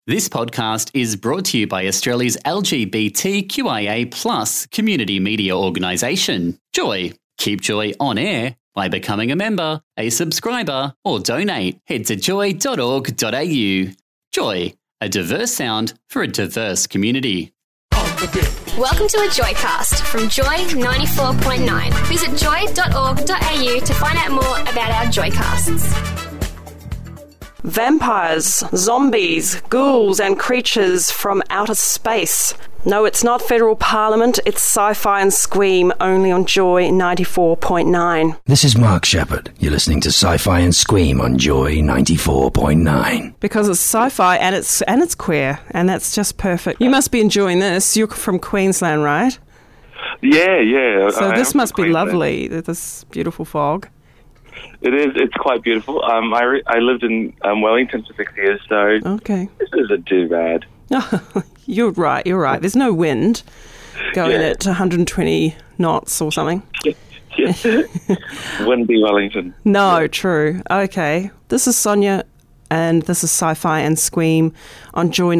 This podcast is brought to you by Australia's LGBTQIA+ community media organisation, Joy. Keep Joy on air by becoming a member, a subscriber, or donate. Head to joy.org.au. Joy, a diverse sound for a diverse community. Welcome to a Joycast from Joy 94.9. Visit joy.org.au to find out more about our Joycasts. Vampires, zombies, ghouls and creatures from outer space. No, it's not Federal Parliament, it's Sci-Fi and Scream, only on Joy 94.9. This is Mark Shepherd. You're listening to Sci-Fi and Scream on Joy 94.9. Because it's sci-fi and it's queer, and that's just perfect. You must be enjoying this. You're from Queensland, right? Yeah. So this must be lovely, this beautiful fog. It is. It's quite beautiful. I lived in Wellington for 6 years, so okay. This isn't too bad. You're right. There's no wind going at 120 knots or something. Yeah. Wouldn't be Wellington. No, true. Okay. This is Sonia, and this is Sci-Fi and Scream on Joy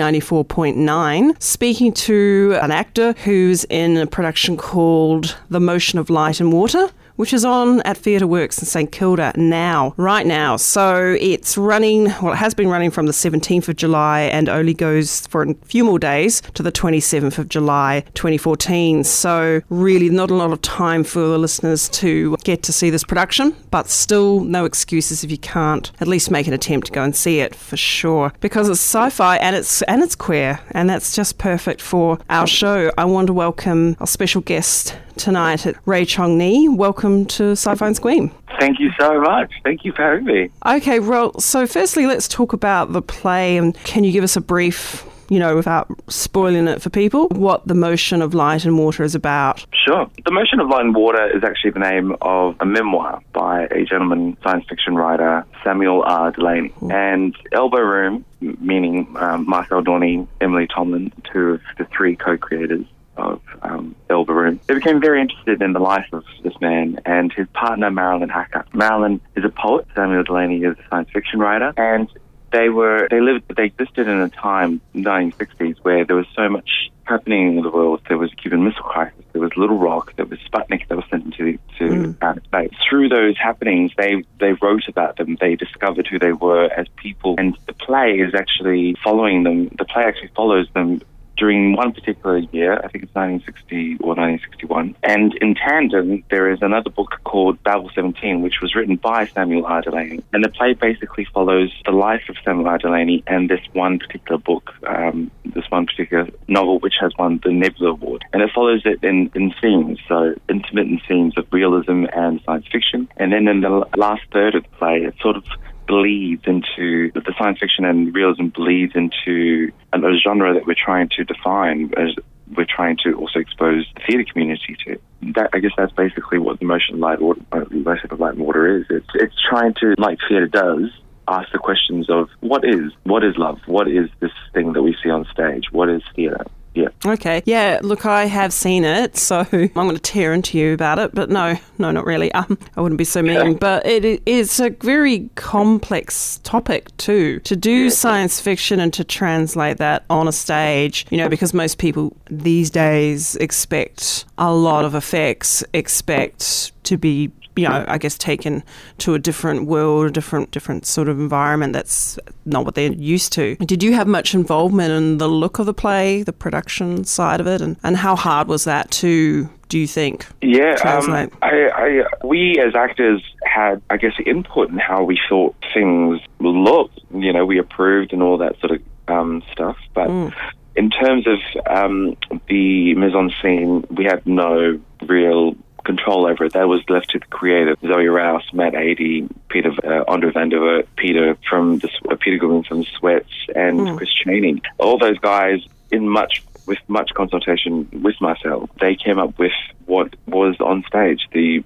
94.9, speaking to an actor who's in a production called The Motion of Light and Water, which is on at Theatre Works in St Kilda right now. So it's running, well, it has been running from the 17th of July and only goes for a few more days to the 27th of July 2014. So really not a lot of time for the listeners to get to see this production, but still no excuses if you can't at least make an attempt to go and see it for sure. Because it's sci-fi and it's queer, and that's just perfect for our show. I want to welcome our special guest tonight, Ray Chong Ni. Welcome to Sci-Fi and Scream. Thank you so much. Thank you for having me. Okay, well, so firstly, let's talk about the play, and can you give us a brief, without spoiling it for people, what The Motion of Light and Water is about? Sure. The Motion of Light and Water is actually the name of a memoir by a gentleman, science fiction writer, Samuel R. Delany. And Elbow Room, meaning Marcel Dorney, Emily Tomlin, two of the three co-creators of Elbow Room. They became very interested in the life of this man and his partner, Marilyn Hacker. Marilyn is a poet, Samuel Delany is a science fiction writer, and they existed in a time, in the 1960s, where there was so much happening in the world. There was the Cuban Missile Crisis, there was Little Rock, there was Sputnik that was sent into outer space. Through those happenings, they wrote about them, they discovered who they were as people, and the play is actually following them. The play actually follows them during one particular year, I think it's 1960 or 1961. And in tandem, there is another book called Babel 17, which was written by Samuel R. Delany. And the play basically follows the life of Samuel R. Delany and this one particular book, this one particular novel, which has won the Nebula Award. And it follows it in themes, so intermittent themes of realism and science fiction. And then in the last third of the play, it sort of bleeds into the science fiction, and realism bleeds into a genre that we're trying to define, as we're trying to also expose the theatre community to. I guess that's basically what The Motion of Light and Water is. It's trying to, like theatre does, ask the questions of what is love? What is this thing that we see on stage? What is theatre? Yeah. Okay. Yeah, look, I have seen it, so I'm going to tear into you about it, but no, not really. I wouldn't be so mean. But it's a very complex topic, too, to do science fiction and to translate that on a stage, because most people these days expect a lot of effects, expect to be I guess taken to a different world, a different sort of environment that's not what they're used to. Did you have much involvement in the look of the play, the production side of it, and how hard was that to, do you think, translate? We as actors had, I guess, input in how we thought things looked. We approved and all that sort of stuff, but in terms of the mise-en-scene, we had no real control over it. That was left to the creative, Zoe Rouse, Matt Adey, Peter Andre van der Wert, Peter Goodwin from Sweats, and Chris Chaney. All those guys, with much consultation with myself, they came up with what was on stage, the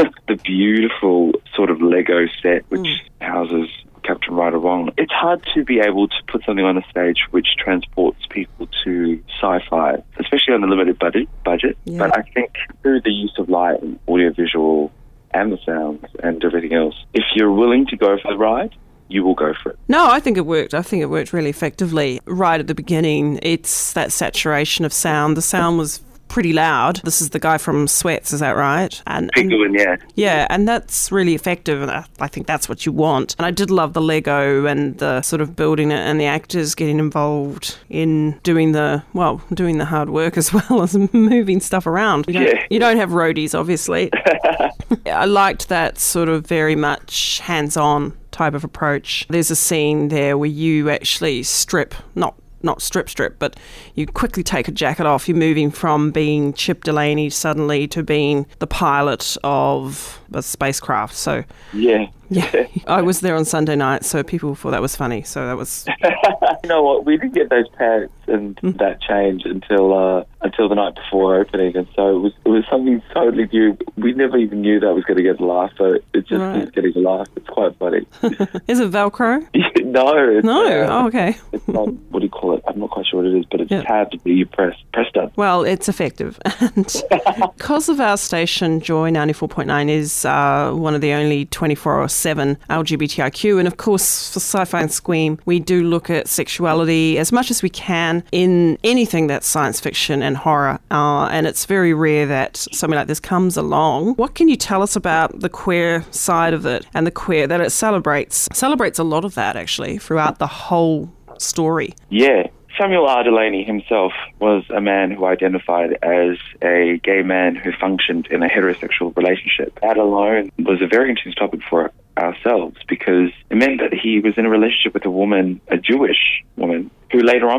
beautiful sort of Lego set which houses Captain Right or Wrong. It's hard to be able to put something on a stage which transports people to sci-fi, especially on a limited budget. Yeah. But I think through the use of light and audiovisual and the sounds and everything else, if you're willing to go for the ride, you will go for it. No, I think it worked. I think it worked really effectively. Right at the beginning, it's that saturation of sound. The sound was pretty loud. This is the guy from Sweats, is that right? Penguin, yeah. Yeah, and that's really effective, and I think that's what you want. And I did love the Lego and the sort of building it and the actors getting involved in doing the hard work as well as moving stuff around. You don't have roadies, obviously. I liked that sort of very much hands-on type of approach. There's a scene there where you actually strip, not strip, but you quickly take a jacket off. You're moving from being Chip Delaney suddenly to being the pilot of a spacecraft. So yeah. I was there on Sunday night, so people thought that was funny. So that was... You know what? We didn't get those pants and that change until the night before opening, and so it was something totally new. We never even knew that was going to get a laugh, so it just is getting a laugh. It's quite funny. Is it Velcro? No. Okay. It's not, what do you call it? I'm not quite sure what it is, but it's tabbed that you press done. Well, it's effective. And because of our station, Joy 94.9 is one of the only 24/7 LGBTIQ, and of course for Sci-Fi and Squeam, we do look at sexuality as much as we can in anything that's science fiction and horror, and it's very rare that something like this comes along. What can you tell us about the queer side of it and the queer that it celebrates a lot of that actually throughout the whole story? Yeah. Samuel R. Delaney himself was a man who identified as a gay man who functioned in a heterosexual relationship. That alone was a very interesting topic for ourselves because it meant that he was in a relationship with a Jewish woman, who later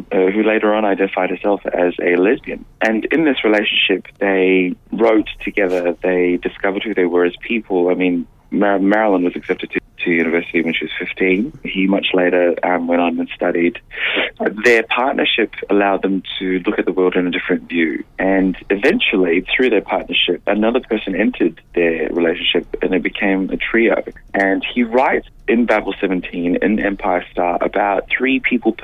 on identified herself as a lesbian. And in this relationship, they wrote together, they discovered who they were as people. I mean, Marilyn was accepted to university when she was 15. He much later went on and studied. Their partnership allowed them to look at the world in a different view. And eventually, through their partnership, another person entered their relationship and it became a trio. And he writes in Babel 17, in Empire Star, about three people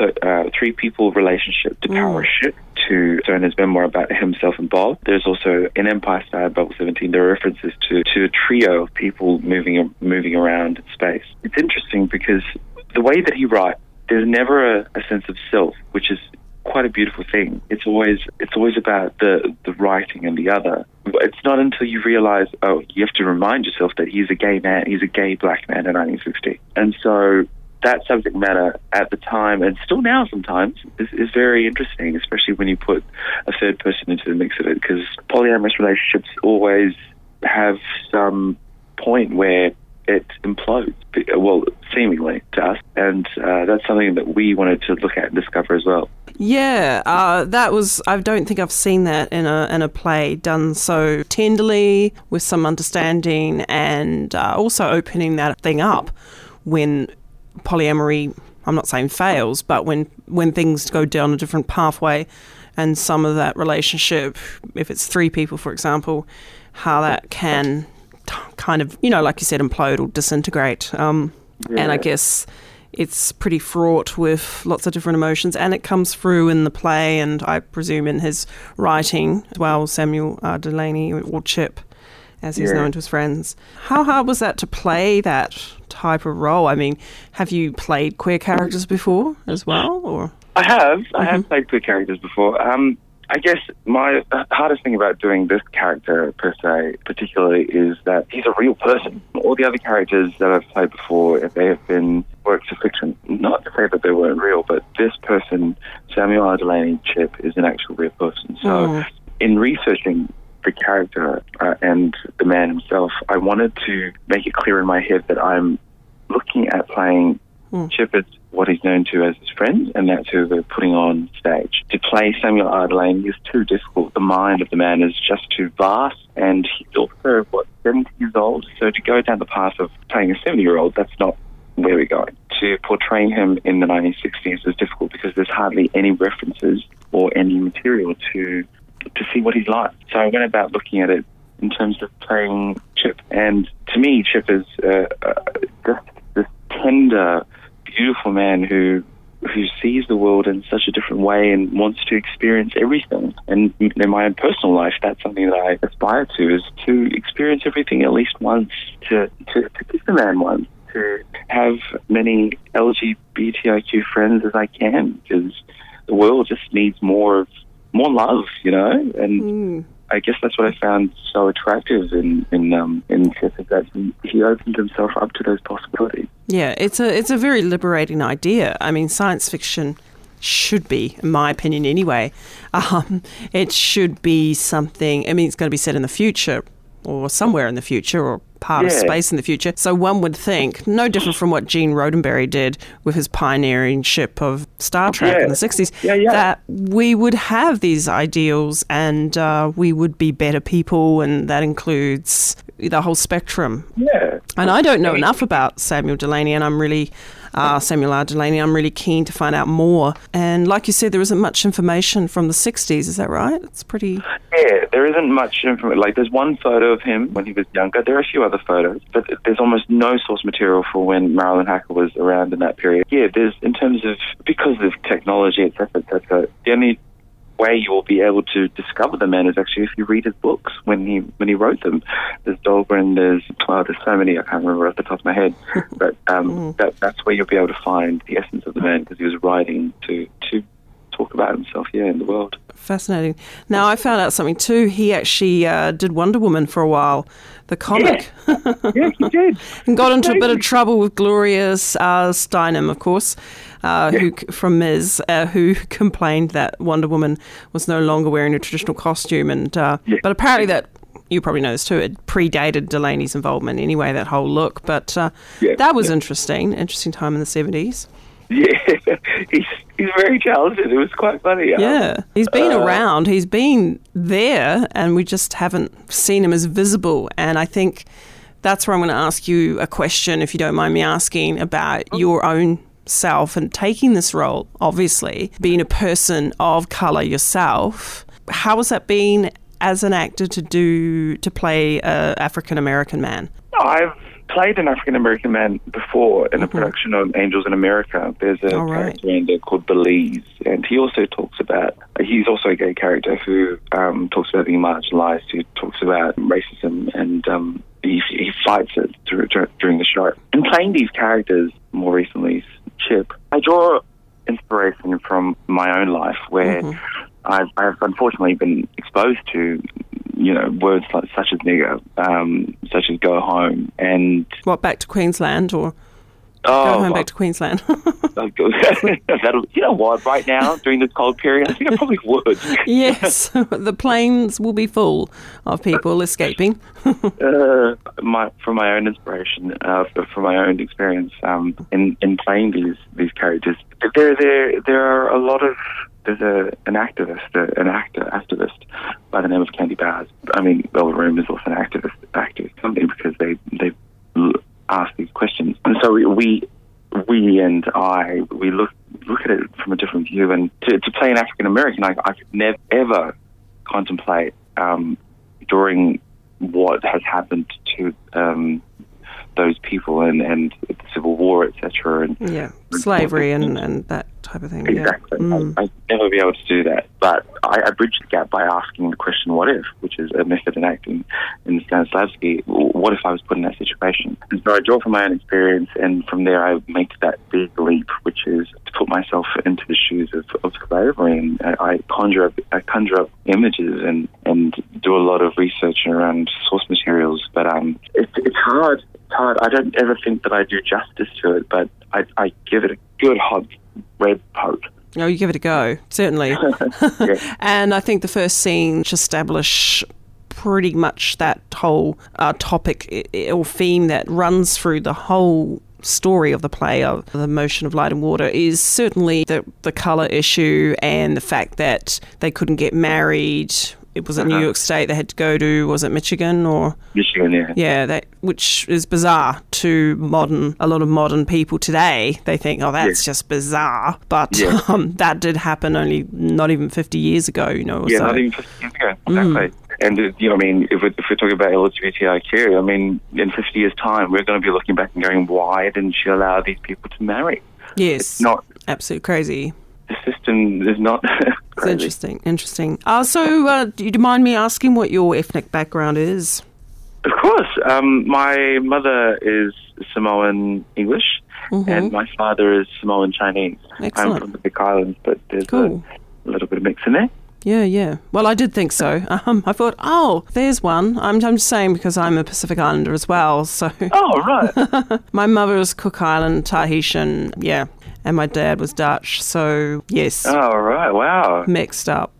relationship to power ship. So in his memoir about himself and Bob, there's also in Empire Star, Babel 17, there are references to a trio of people moving around space. It's interesting because the way that he writes, there's never a sense of self, which is quite a beautiful thing. It's always about the writing and the other. It's not until you realize, you have to remind yourself that he's a gay man, he's a gay black man in 1960. And so that subject matter at the time, and still now sometimes, is very interesting, especially when you put a third person into the mix of it, because polyamorous relationships always have some point where it implodes, well, seemingly to us, and that's something that we wanted to look at and discover as well. Yeah, that was. I don't think I've seen that in a play done so tenderly, with some understanding, and also opening that thing up when polyamory, I'm not saying fails, but when things go down a different pathway, and some of that relationship, if it's three people, for example, how that can kind of, like you said, implode or disintegrate. And I guess it's pretty fraught with lots of different emotions, and it comes through in the play, and I presume in his writing as well, Samuel R. Delaney, or Chip, as he's known to his friends. How hard was that to play that type of role? I mean, have you played queer characters before as well? Or I have. I have played queer characters before. I guess my hardest thing about doing this character, per se, particularly, is that he's a real person. All the other characters that I've played before, they have been works of fiction. Not to say that they weren't real, but this person, Samuel R. Delaney, Chip, is an actual real person. So in researching the character and the man himself, I wanted to make it clear in my head that I'm looking at playing Chip as what he's known to as his friends, and that's who we're putting on stage. To play Samuel R. Delaney is too difficult. The mind of the man is just too vast, and he's also, 70 years old? So to go down the path of playing a 70-year-old, that's not where we're going. To portray him in the 1960s is difficult because there's hardly any references or any material to see what he's like. So I went about looking at it in terms of playing Chip. And to me, Chip is just this tender, beautiful man who sees the world in such a different way and wants to experience everything. And in my own personal life, that's something that I aspire to, is to experience everything at least once, to kiss a man once, to have many LGBTIQ friends as I can, because the world just needs more love, and I guess that's what I found so attractive in Chip, is that he opened himself up to those possibilities. Yeah, it's a very liberating idea. I mean, science fiction should be, in my opinion anyway, it should be something, I mean, it's going to be set in the future or somewhere in the future or part of space in the future. So one would think, no different from what Gene Roddenberry did with his pioneering ship of Star Trek in the 60s, that we would have these ideals and we would be better people, and that includes the whole spectrum. Yeah. And I don't know enough about Samuel Delany, and I'm really... Samuel R. Delany, I'm really keen to find out more. And like you said, there isn't much information from the 60s, is that right? It's pretty... Yeah, there isn't much information. Like, there's one photo of him when he was younger. There are a few other photos, but there's almost no source material for when Marilyn Hacker was around in that period. Yeah, there's, in terms of, because of technology, etc., the only way you will be able to discover the man is actually if you read his books when he wrote them. There's Dahlgren, there's so many, I can't remember off the top of my head, but that's where you'll be able to find the essence of the man, because he was writing to talk about himself, in the world. Fascinating. Now, I found out something too. He actually did Wonder Woman for a while, the comic. Yeah, he did. And got into a bit of trouble with Gloria Steinem, of course, who from Ms., who complained that Wonder Woman was no longer wearing a traditional costume. And but apparently that, you probably know this too, it predated Delany's involvement anyway, that whole look. But that was interesting time in the 70s. Yeah, he's very talented. It was quite funny. Yeah, he's been around. He's been there, and we just haven't seen him as visible. And I think that's where I'm going to ask you a question, if you don't mind me asking, about your own self and taking this role, obviously, being a person of colour yourself. How has that been as an actor to play an African-American man? I've played an African-American man before in a production of Angels in America. There's a character in there called Belize, and he also talks about, he's also a gay character who talks about being marginalized, who talks about racism, and he fights it during the show. In playing these characters, more recently, Chip, I draw inspiration from my own life, where I've unfortunately been exposed to words such as nigger, such as go home, and... What, back to Queensland, or go home back to Queensland? You know what, right now, during this cold period, I think I probably would. Yes, the planes will be full of people escaping. From my own inspiration, from my own experience in playing these characters, there are a lot of... There's an actor activist by the name of Candy Bowers. I mean, Elbow Room is also an activist company, because they ask these questions, and so we and I look at it from a different view. And to play an African American, I could never ever contemplate during what has happened to those people and the Civil War, etc. And slavery and that type of thing. Exactly. I'd never be able to do that. But I bridged the gap by asking the question, what if, which is a method in acting in Stanislavski. What if I was put in that situation? And so I draw from my own experience, and from there I make that big leap, which is to put myself into the shoes of slavery. And I conjure up images and do a lot of research around source materials. But it's hard. I don't ever think that I do justice to it, but I give it a good hot red poke. Oh, you give it a go, certainly. And I think the first scene to establish pretty much that whole topic or theme that runs through the whole story of the play of The Motion of Light and Water is certainly the colour issue, and the fact that they couldn't get married. It was New York State they had to go to. Was it Michigan or Michigan? Yeah. Yeah, which is bizarre to a lot of modern people today. They think, oh, that's just bizarre, but that did happen only not even 50 years ago. Not even 50 years ago. Exactly. And if we're talking about LGBTIQ, in 50 years' time, we're going to be looking back and going, why didn't she allow these people to marry? Yes, it's not absolutely crazy. The system is not crazy. It's interesting. So, do you mind me asking what your ethnic background is? Of course. My mother is Samoan English, and my father is Samoan Chinese. Excellent. I'm from the Cook Islands, but there's Cool. a little bit of mix in there. Yeah. Well, I did think so. I thought, oh, there's one. I'm just saying because I'm a Pacific Islander as well. So Oh, right. my mother was Cook Island, Tahitian, yeah, and my dad was Dutch. So yes, Oh, right. Wow. mixed up.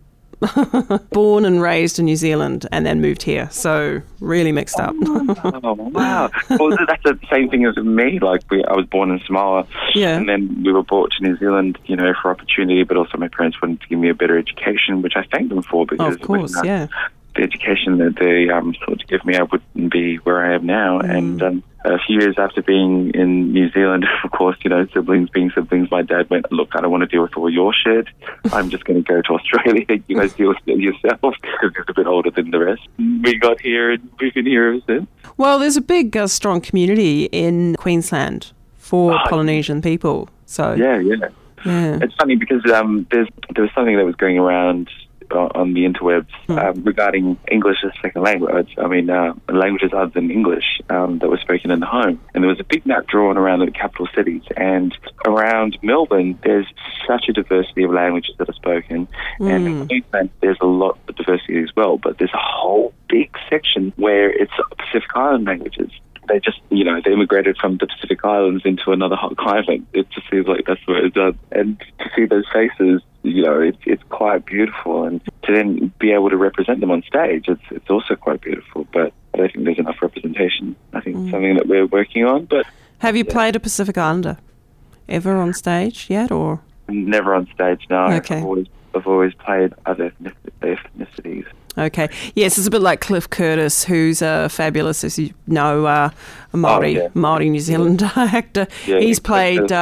Born and raised in New Zealand and then moved here. So really mixed up. Oh, wow. Well, that's the same thing as me. Like, I was born in Samoa, Yeah. and then we were brought to New Zealand, for opportunity, but also my parents wanted to give me a better education, which I thanked them for, because Of course, yeah. the education that they thought to give me, I wouldn't be where I am now. And a few years after being in New Zealand, of course, siblings being siblings, my dad went, look, I don't want to deal with all your shit. I'm just going to go to Australia. You guys deal with it yourself, because he's a bit older than the rest. We got here, and we've been here ever since. Well, there's a big, strong community in Queensland for Polynesian people. So Yeah. yeah. It's funny because there was something that was going around on the interwebs regarding English as a second language. I mean, languages other than English that were spoken in the home. And there was a big map drawn around the capital cities. And around Melbourne, there's such a diversity of languages that are spoken. And in Queensland, there's a lot of diversity as well. But there's a whole big section where it's Pacific Island languages. They just, they immigrated from the Pacific Islands into another hot climate. It just seems like that's the way it's done. And to see those faces, it's quite beautiful. And to then be able to represent them on stage, it's also quite beautiful. But I don't think there's enough representation. I think it's something that we're working on. But Have you played a Pacific Islander ever on stage yet, or? never on stage, no. Okay. I've always played other ethnicities. Okay. Yes, it's a bit like Cliff Curtis, who's a fabulous, as you know, a Māori New Zealand actor. Yeah, he's played, Cliff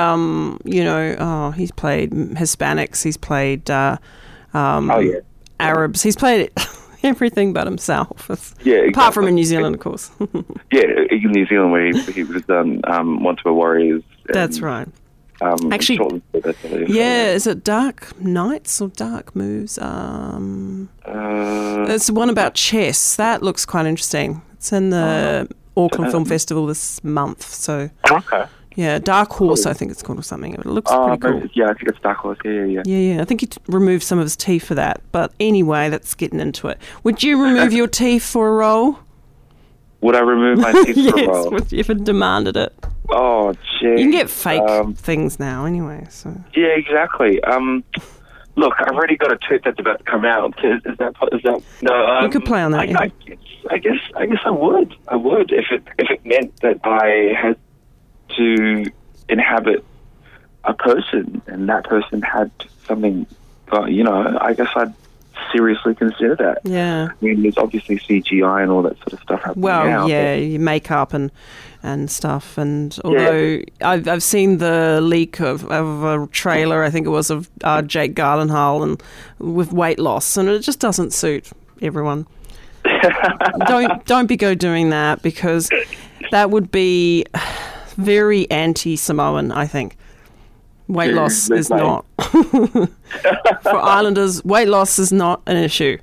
he's played Hispanics, he's played Arabs, he's played everything but himself. Apart from in New Zealand, of course. Yeah, in New Zealand where he was Once Were Warriors. That's right. Actually, Shortland, yeah, is it Dark Knights or Dark Moves? It's the one about chess. That looks quite interesting. It's in the Auckland Film Festival this month. So, okay. Yeah, Dark Horse, I think it's called, or something. It looks pretty cool. Yeah, I think it's Dark Horse. Yeah. Yeah. I think he removed some of his teeth for that. But anyway, that's getting into it. Would you remove your teeth for a role? Would I remove my teeth for a role? Yes, if it demanded it. Oh, gee. You can get fake things now anyway. So. Yeah, exactly. Look, I've already got a tooth that's about to come out. Is that no? You could play on that. I guess I would. I would if it meant that I had to inhabit a person and that person had something. I guess I'd seriously consider that. Yeah. I mean, there's obviously CGI and all that sort of stuff happening now. Yeah, your makeup and stuff. And although I've seen the leak of a trailer, I think it was of Jake Gyllenhaal and with weight loss, and it just doesn't suit everyone. Don't go doing that, because that would be very anti-Samoan, I think. Weight loss is not. For Islanders, weight loss is not an issue.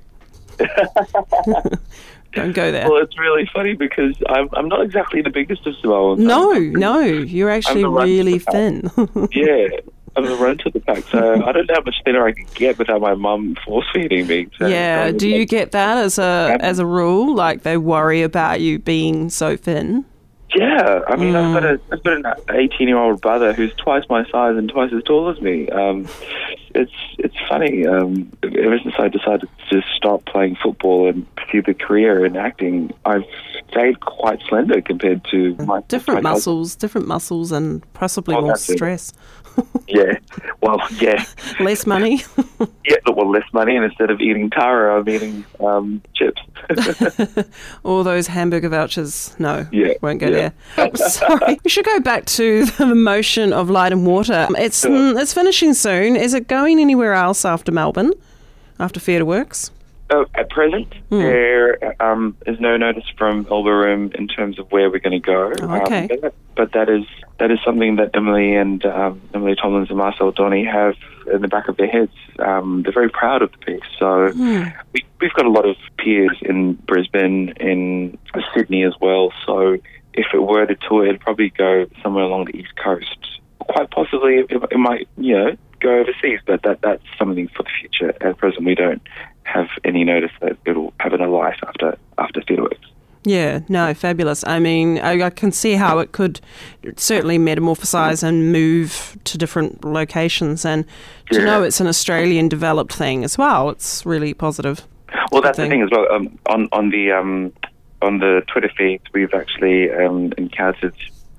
Don't go there. Well, it's really funny because I'm not exactly the biggest of Samoans. No, you're actually really thin. Yeah, I'm the runt of the pack, so I don't know how much thinner I can get without my mum force-feeding me. So yeah, do you get that as a rule? Like, they worry about you being so thin? Yeah, I mean, I've got an 18-year-old brother who's twice my size and twice as tall as me. It's funny. Ever since I decided to stop playing football and pursue the career in acting, I've stayed quite slender compared to my different muscles, and possibly more stress. Yeah. Well, yeah. Less money. Yeah, well, less money, and instead of eating taro, I'm eating chips. All those hamburger vouchers. No, won't go there. Oh, sorry. We should go back to the motion of Light and Water. It's finishing soon. Is it going anywhere else after Melbourne, after Theatre Works? At present, there is no notice from Elbow Room in terms of where we're going to go. Okay. But that is something that Emily and Emily Tomlins and Marcel Donny have in the back of their heads. They're very proud of the piece. So we've got a lot of peers in Brisbane, in Sydney as well. So if it were to tour, it'd probably go somewhere along the East Coast. Quite possibly it might, go overseas, but that's something for the future. At present, we don't have any notice that it'll have a life after TheatreWorks. Yeah, no, fabulous. I mean, I can see how it could certainly metamorphosize and move to different locations. And to know it's an Australian developed thing as well, it's really positive. Well, that's the thing as well. On the Twitter feeds, we've actually encountered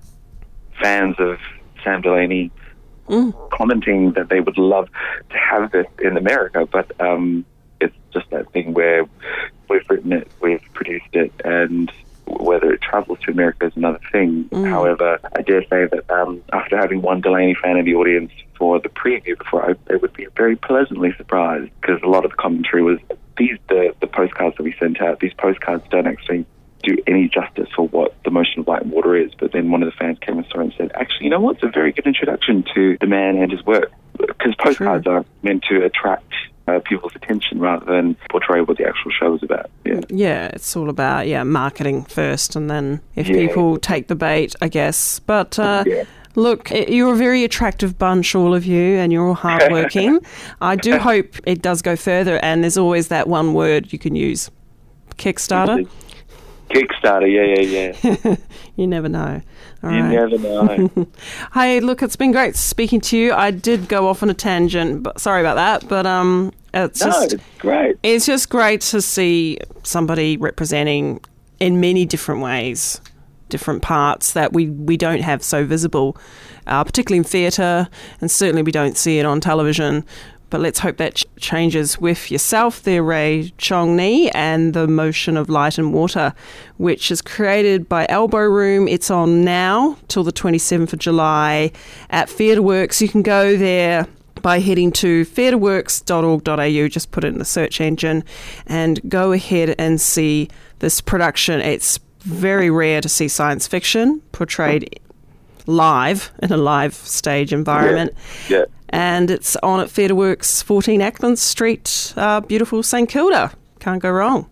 fans of Sam Delaney commenting that they would love to have this in America, but it's just that thing where we've written it, we've produced it, and whether it travels to America is another thing. However, I dare say that after having one Delaney fan in the audience for the preview before, they would be very pleasantly surprised, because a lot of the commentary was the postcards that we sent out. These postcards don't actually do any justice for what the motion of light and water is. But then one of the fans came and saw it and said, actually, you know what? It's a very good introduction to the man and his work, because postcards are meant to attract people's attention rather than portray what the actual show is about. Yeah, it's all about marketing first, and then if people take the bait, I guess. But look, you're a very attractive bunch, all of you, and you're all hardworking. I do hope it does go further, and there's always that one word you can use: Kickstarter. Kickstarter, yeah. You never know. All right. Never know. Hey, look, it's been great speaking to you. I did go off on a tangent, but sorry about that. But it's great. It's just great to see somebody representing in many different ways, different parts that we don't have so visible, particularly in theatre, and certainly we don't see it on television. But let's hope that changes with yourself there, Ray Chong Ni, and the Motion of Light and Water, which is created by Elbow Room. It's on now till the 27th of July at TheatreWorks. You can go there by heading to theatreworks.org.au, just put it in the search engine, and go ahead and see this production. It's very rare to see science fiction portrayed live in a live stage environment. Yeah. And it's on at TheatreWorks, 14 Acland Street, beautiful St Kilda. Can't go wrong.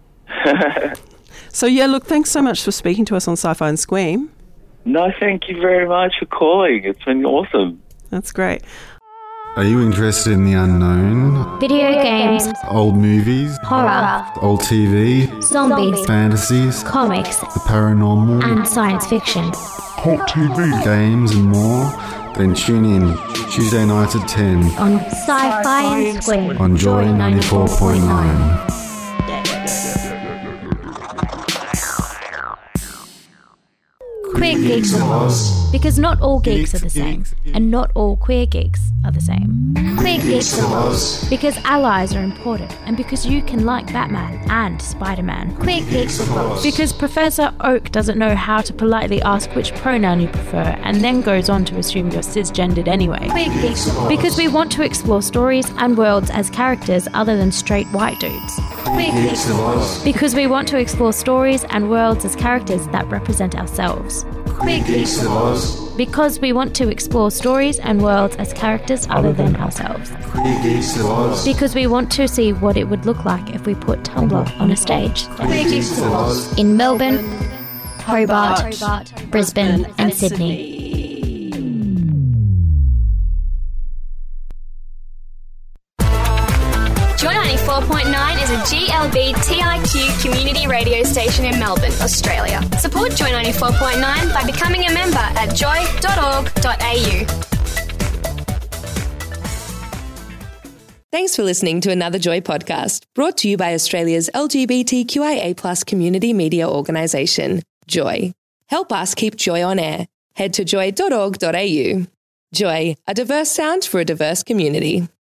So, look, thanks so much for speaking to us on Sci-Fi and Squeam. No, thank you very much for calling. It's been awesome. That's great. Are you interested in the unknown? Video games. Old movies. Horror. Old TV. Zombies. Fantasies. Comics. The paranormal. And science fiction. Hot TV. Games and more? Then tune in Tuesday nights at 10 on Sci-Fi and Squeam on Joy 94.9. Queer Geeks Awards. Because not all geeks are the same, and not all queer geeks are the same. Queer Geeks Awards. Because allies are important, and because you can like Batman and Spider-Man. Queer Geeks Awards. Because Professor Oak doesn't know how to politely ask which pronoun you prefer, and then goes on to assume you're cisgendered anyway. Queer Geeks Awards. Because we want to explore stories and worlds as characters other than straight white dudes. Queer Geeks Awards. Because we want to explore stories and worlds as characters that represent ourselves. Queer Geeks Awards. Because we want to explore stories and worlds as characters other than ourselves. Queer Geeks Awards. Because we want to see what it would look like if we put Tumblr on a stage. Queer Geeks Awards. In Melbourne, Hobart, Brisbane and Sydney. Joy 94.9 is a GLBTIQ community radio station in Melbourne, Australia. Support Joy 94.9 by becoming a member at joy.org.au. Thanks for listening to another Joy podcast, brought to you by Australia's LGBTQIA+ community media organisation, Joy. Help us keep Joy on air. Head to joy.org.au. Joy, a diverse sound for a diverse community.